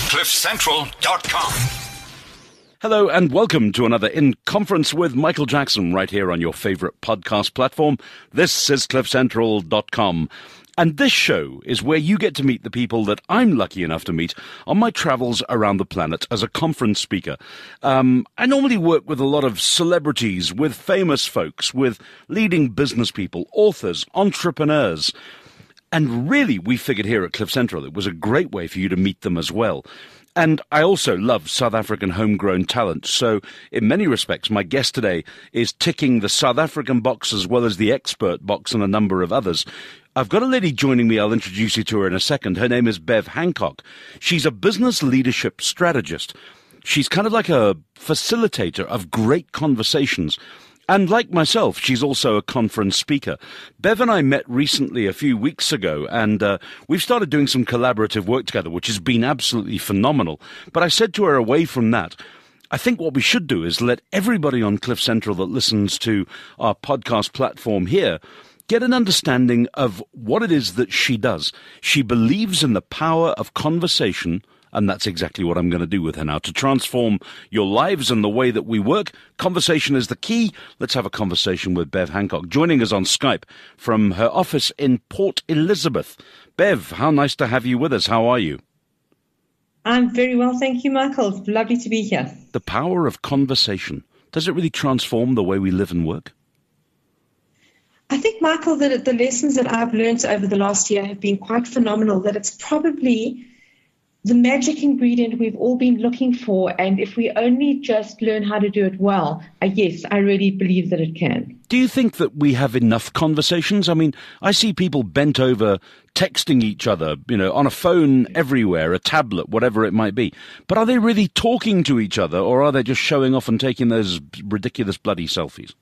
CliffCentral.com. Hello and welcome to another In Conference with Michael Jackson right here on your favorite podcast platform. This is CliffCentral.com. And this show is where you get to meet the people that I'm lucky enough to meet on my travels around the planet as a conference speaker. I normally work with a lot of celebrities, with famous folks, with leading business people, authors, entrepreneurs. And really, we figured here at Cliff Central it was a great way for you to meet them as well. And I also love South African homegrown talent. So in many respects, my guest today is ticking the South African box as well as the expert box and a number of others. I've got a lady joining me. I'll introduce you to her in a second. Her name is Bev Hancock. She's a business leadership strategist. She's kind of like a facilitator of great conversations. And like myself, she's also a conference speaker. Bev and I met recently a few weeks ago, and we've started doing some collaborative work together, which has been absolutely phenomenal. But I said to her away from that, I think what we should do is let everybody on Cliff Central that listens to our podcast platform here get an understanding of what it is that she does. She believes in the power of conversation. And that's exactly what I'm going to do with her now. To transform your lives and the way that we work, conversation is the key. Let's have a conversation with Bev Hancock, joining us on Skype from her office in Port Elizabeth. Bev, how nice to have you with us. How are you? I'm very well, thank you, Michael. Lovely to be here. The power of conversation. Does it really transform the way we live and work? I think, Michael, that the lessons that I've learned over the last year have been quite phenomenal, that it's probably the magic ingredient we've all been looking for, and if we only just learn how to do it well, yes, I really believe that it can. Do you think that we have enough conversations? I mean, I see people bent over texting each other, on a phone everywhere, a tablet, whatever it might be. But are they really talking to each other, or are they just showing off and taking those ridiculous bloody selfies?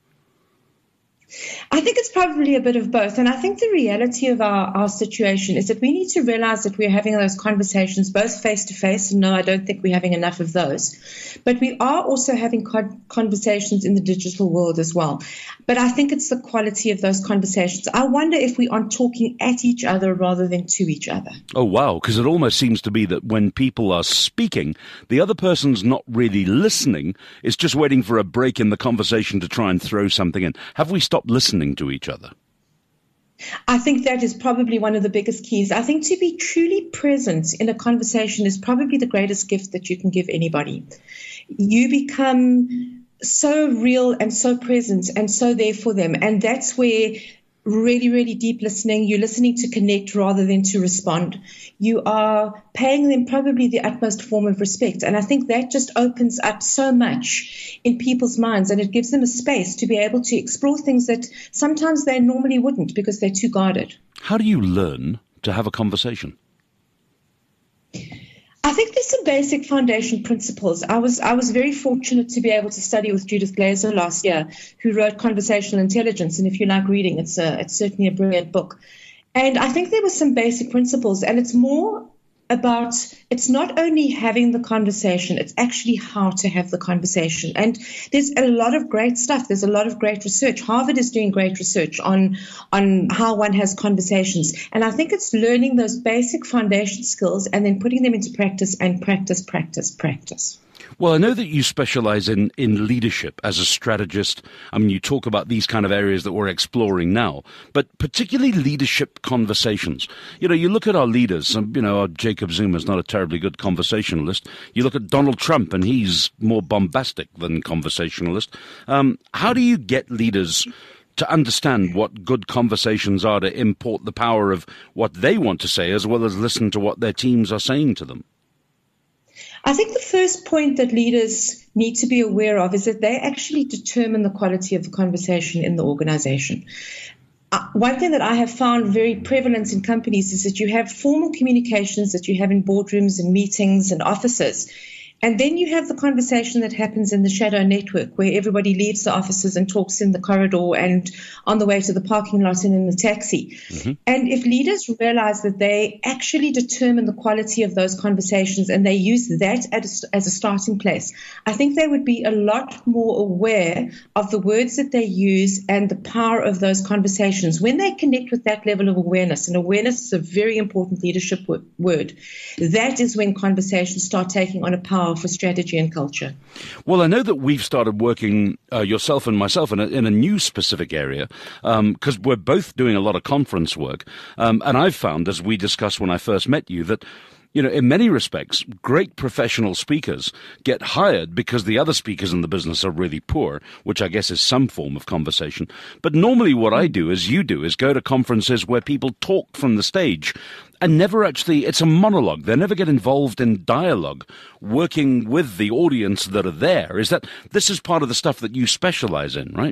I think it's probably a bit of both. And I think the reality of our situation is that we need to realize that we're having those conversations both face to face. And no, I don't think we're having enough of those. But we are also having conversations in the digital world as well. But I think it's the quality of those conversations. I wonder if we aren't talking at each other rather than to each other. Oh, wow. Because it almost seems to be that when people are speaking, the other person's not really listening. It's just waiting for a break in the conversation to try and throw something in. Have we stopped listening to each other? I think that is probably one of the biggest keys. I think to be truly present in a conversation is probably the greatest gift that you can give anybody. You become so real and so present and so there for them. And that's where really, really deep listening, you're listening to connect rather than to respond. You are paying them probably the utmost form of respect. And I think that just opens up so much in people's minds, and it gives them a space to be able to explore things that sometimes they normally wouldn't because they're too guarded. How do you learn to have a conversation? I think there's some basic foundation principles. I was very fortunate to be able to study with Judith Glaser last year, who wrote Conversational Intelligence. And if you like reading, it's certainly a brilliant book. And I think there were some basic principles, and it's more about, it's not only having the conversation, it's actually how to have the conversation. And there's a lot of great stuff. There's a lot of great research. Harvard is doing great research on how one has conversations. And I think it's learning those basic foundation skills and then putting them into practice and practice, practice, practice. Well, I know that you specialize in leadership as a strategist. I mean, you talk about these kind of areas that we're exploring now, but particularly leadership conversations. You look at our leaders, our Jacob Zuma's not a terribly good conversationalist. You look at Donald Trump, and he's more bombastic than conversationalist. How do you get leaders to understand what good conversations are, to import the power of what they want to say, as well as listen to what their teams are saying to them? I think the first point that leaders need to be aware of is that they actually determine the quality of the conversation in the organization. One thing that I have found very prevalent in companies is that you have formal communications that you have in boardrooms and meetings and offices. And then you have the conversation that happens in the shadow network where everybody leaves the offices and talks in the corridor and on the way to the parking lot and in the taxi. Mm-hmm. And if leaders realize that they actually determine the quality of those conversations and they use that as a starting place, I think they would be a lot more aware of the words that they use and the power of those conversations. When they connect with that level of awareness, and awareness is a very important leadership word, that is when conversations start taking on a power for strategy and culture. Well, I know that we've started working, yourself and myself, in a new specific area, because we're both doing a lot of conference work. And I've found, as we discussed when I first met you, that in many respects, great professional speakers get hired because the other speakers in the business are really poor, which I guess is some form of conversation. But normally what I do, as you do, is go to conferences where people talk from the stage and never actually, it's a monologue. They never get involved in dialogue, working with the audience that are there. This is part of the stuff that you specialize in, right?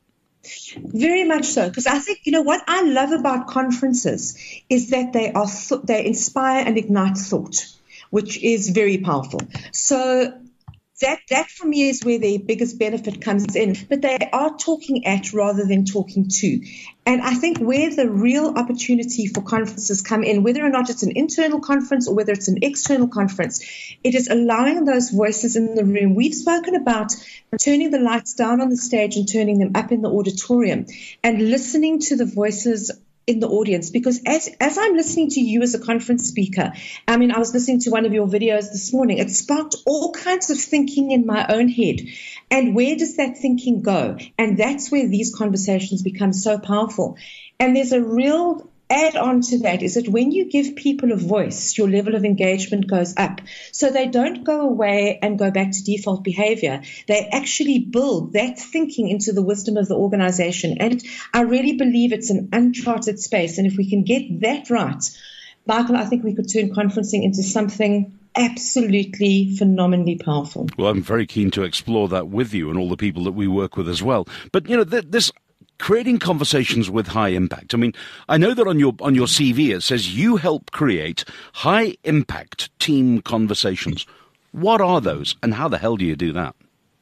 Very much so, because I think, what I love about conferences is that they inspire and ignite thought, which is very powerful. So that for me is where the biggest benefit comes in, but they are talking at rather than talking to. And I think where the real opportunity for conferences come in, whether or not it's an internal conference or whether it's an external conference, it is allowing those voices in the room. We've spoken about turning the lights down on the stage and turning them up in the auditorium and listening to the voices in the audience, because as I'm listening to you as a conference speaker, I was listening to one of your videos this morning, it sparked all kinds of thinking in my own head. And where does that thinking go? And that's where these conversations become so powerful. And there's a real add-on to that is that when you give people a voice, your level of engagement goes up. So they don't go away and go back to default behavior. They actually build that thinking into the wisdom of the organization. And I really believe it's an uncharted space. And if we can get that right, Michael, I think we could turn conferencing into something absolutely phenomenally powerful. Well, I'm very keen to explore that with you and all the people that we work with as well. But, this creating conversations with high impact. I know that on your CV it says you help create high impact team conversations. What are those, and how the hell do you do that?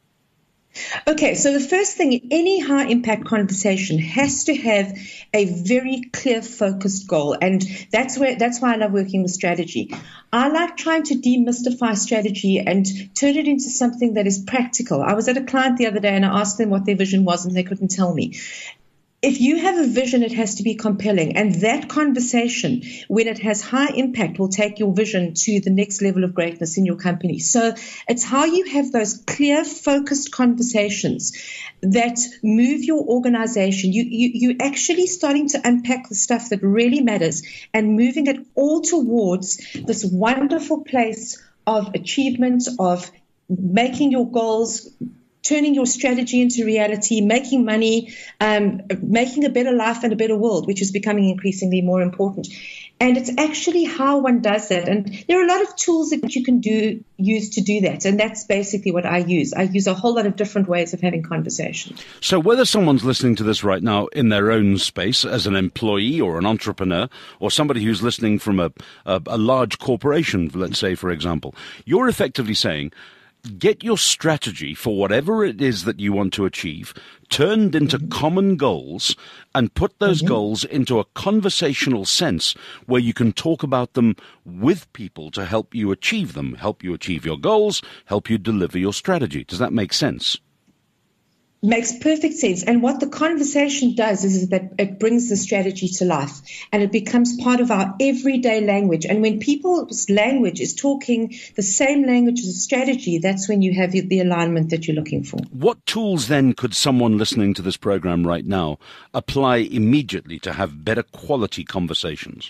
Okay, so the first thing, any high impact conversation has to have a very clear focused goal, and that's why I love working with strategy. I like trying to demystify strategy and turn it into something that is practical. I was at a client the other day and I asked them what their vision was and they couldn't tell me. If you have a vision, it has to be compelling. And that conversation, when it has high impact, will take your vision to the next level of greatness in your company. So it's how you have those clear, focused conversations that move your organization. You're actually starting to unpack the stuff that really matters and moving it all towards this wonderful place of achievement, of making your goals, turning your strategy into reality, making money, making a better life and a better world, which is becoming increasingly more important. And it's actually how one does that. And there are a lot of tools that you can use to do that. And that's basically what I use. I use a whole lot of different ways of having conversations. So whether someone's listening to this right now in their own space as an employee or an entrepreneur, or somebody who's listening from a large corporation, let's say, for example, you're effectively saying, get your strategy for whatever it is that you want to achieve turned into common goals and put those goals into a conversational sense where you can talk about them with people to help you achieve them, help you achieve your goals, help you deliver your strategy. Does that make sense? Makes perfect sense. And what the conversation does is that it brings the strategy to life and it becomes part of our everyday language. And when people's language is talking the same language as a strategy, that's when you have the alignment that you're looking for. What tools then could someone listening to this program right now apply immediately to have better quality conversations?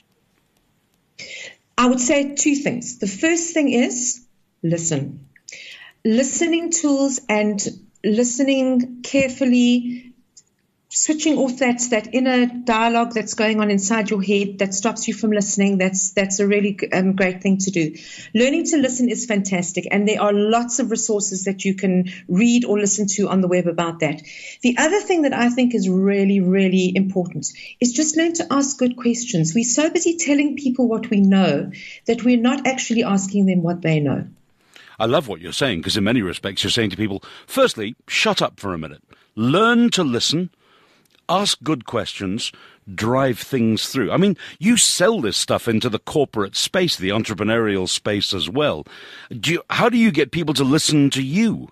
I would say two things. The first thing is listen. Listening tools and listening carefully, switching off that inner dialogue that's going on inside your head that stops you from listening. That's a really great thing to do. Learning to listen is fantastic, and there are lots of resources that you can read or listen to on the web about that. The other thing that I think is really, really important is just learn to ask good questions. We're so busy telling people what we know that we're not actually asking them what they know. I love what you're saying, because in many respects you're saying to people, firstly, shut up for a minute. Learn to listen, ask good questions, drive things through. I mean, you sell this stuff into the corporate space, the entrepreneurial space as well. How do you get people to listen to you?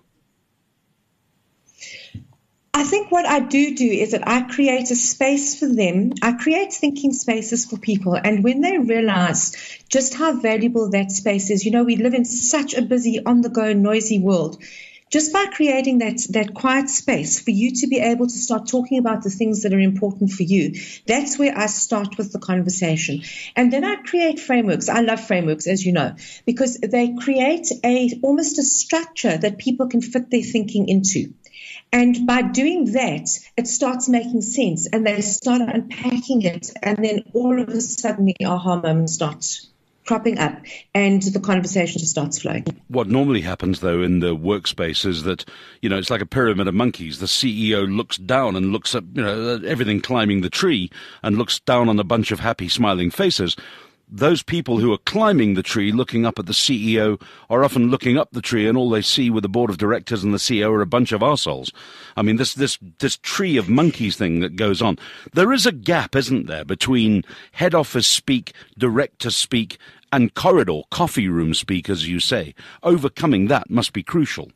I think what I do is that I create a space for them. I create thinking spaces for people. And when they realize just how valuable that space is, we live in such a busy, on-the-go, noisy world. Just by creating that quiet space for you to be able to start talking about the things that are important for you, that's where I start with the conversation. And then I create frameworks. I love frameworks, as you know, because they create almost a structure that people can fit their thinking into. And by doing that, it starts making sense, and they start unpacking it, and then all of a sudden the aha moment starts cropping up and the conversation just starts flowing. What normally happens, though, in the workspace is that, it's like a pyramid of monkeys. The CEO looks down and looks at, everything climbing the tree and looks down on a bunch of happy, smiling faces. Those people who are climbing the tree, looking up at the CEO, are often looking up the tree, and all they see with the board of directors and the CEO are a bunch of arseholes. I mean, this tree of monkeys thing that goes on. There is a gap, isn't there, between head office speak, director speak, and corridor, coffee room speak, as you say. Overcoming that must be crucial.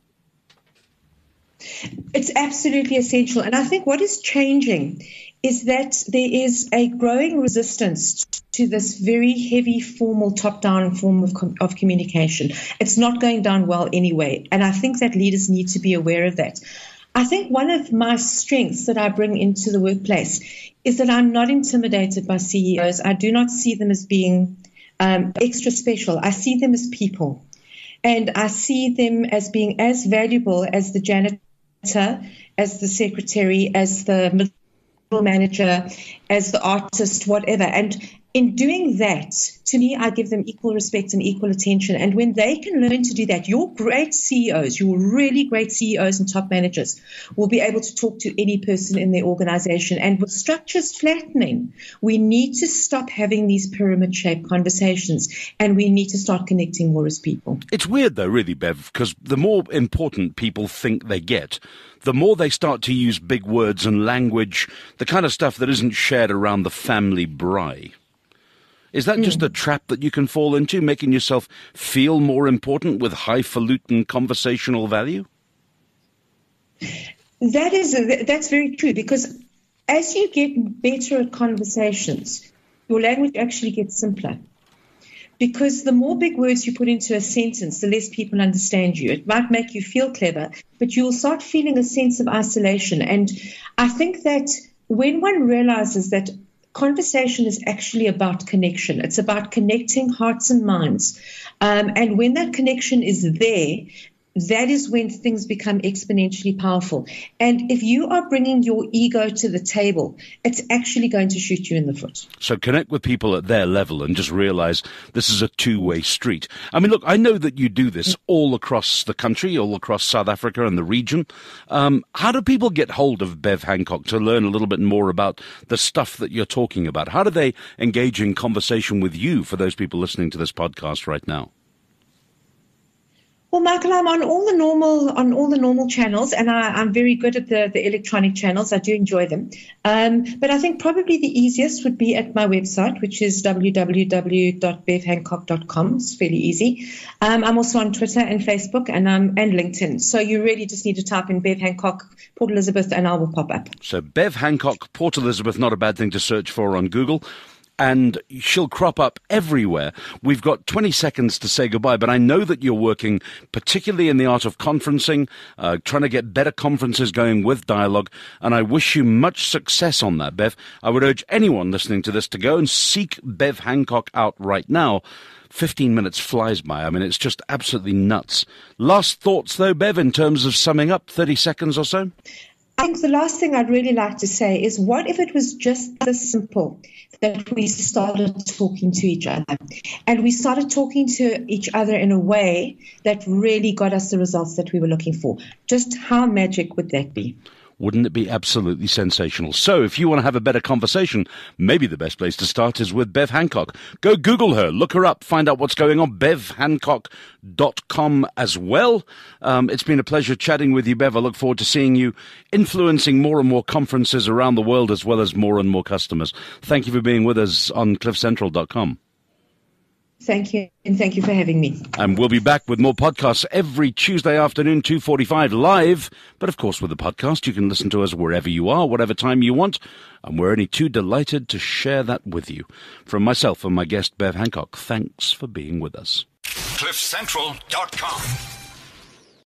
It's absolutely essential. And I think what is changing is that there is a growing resistance to this very heavy, formal, top-down form of communication. It's not going down well anyway, and I think that leaders need to be aware of that. I think one of my strengths that I bring into the workplace is that I'm not intimidated by CEOs. I do not see them as being extra special. I see them as people, and I see them as being as valuable as the janitor, as the secretary, as the middle manager, as the artist, whatever. And in doing that, to me, I give them equal respect and equal attention. And when they can learn to do that, your great CEOs, your really great CEOs and top managers will be able to talk to any person in their organization. And with structures flattening, we need to stop having these pyramid-shaped conversations, and we need to start connecting more as people. It's weird, though, really, Bev, because the more important people think they get, the more they start to use big words and language, the kind of stuff that isn't shared around the family braai. Is that just a trap that you can fall into, making yourself feel more important with highfalutin conversational value? That's very true, because as you get better at conversations, your language actually gets simpler. Because the more big words you put into a sentence, the less people understand you. It might make you feel clever, but you'll start feeling a sense of isolation. And I think that when one realizes that conversation is actually about connection, it's about connecting hearts and minds. And when that connection is there, that is when things become exponentially powerful. And if you are bringing your ego to the table, it's actually going to shoot you in the foot. So connect with people at their level and just realize this is a two-way street. I mean, look, I know that you do this all across the country, all across South Africa and the region. How do people get hold of Bev Hancock to learn a little bit more about the stuff that you're talking about? How do they engage in conversation with you, for those people listening to this podcast right now? Well, Michael, I'm on all the normal channels, and I'm very good at the electronic channels. I do enjoy them. But I think probably the easiest would be at my website, which is www.bevhancock.com. It's fairly easy. I'm also on Twitter and Facebook and LinkedIn. So you really just need to type in Bev Hancock, Port Elizabeth, and I will pop up. So Bev Hancock, Port Elizabeth, not a bad thing to search for on Google. And she'll crop up everywhere. We've got 20 seconds to say goodbye, but I know that you're working particularly in the art of conferencing, trying to get better conferences going with dialogue, and I wish you much success on that, Bev. I would urge anyone listening to this to go and seek Bev Hancock out right now. 15 minutes flies by. I mean, it's just absolutely nuts. Last thoughts, though, Bev, in terms of summing up, 30 seconds or so? I think the last thing I'd really like to say is, what if it was just this simple, that we started talking to each other, and we started talking to each other in a way that really got us the results that we were looking for? Just how magic would that be? Wouldn't it be absolutely sensational? So if you want to have a better conversation, maybe the best place to start is with Bev Hancock. Go Google her, look her up, find out what's going on, bevhancock.com as well. It's been a pleasure chatting with you, Bev. I look forward to seeing you influencing more and more conferences around the world, as well as more and more customers. Thank you for being with us on cliffcentral.com. Thank you, and thank you for having me. And we'll be back with more podcasts every Tuesday afternoon, 2:45 live. But of course, with the podcast, you can listen to us wherever you are, whatever time you want. And we're only too delighted to share that with you. From myself and my guest, Bev Hancock, thanks for being with us. cliffcentral.com